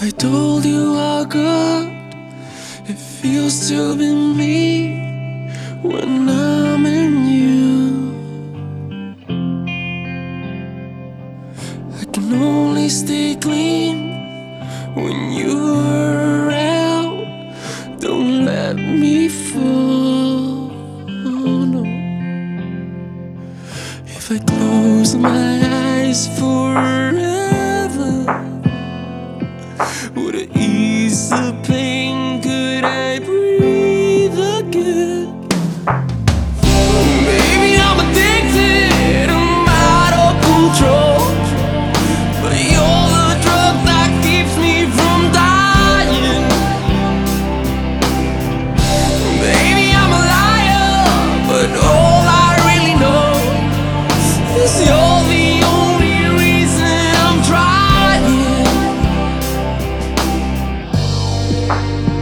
I told you how good it feels to be me when I'm in you. I can only stay clean when you're around. Don't let me fall, no. If I close my eyes forever, would it ease the pain? Could I breathe again? Baby, I'm addicted, I'm out of control, but you're the drug that keeps me from dying. Baby, I'm a liar, but all I really know is you're the only reason I'm trying.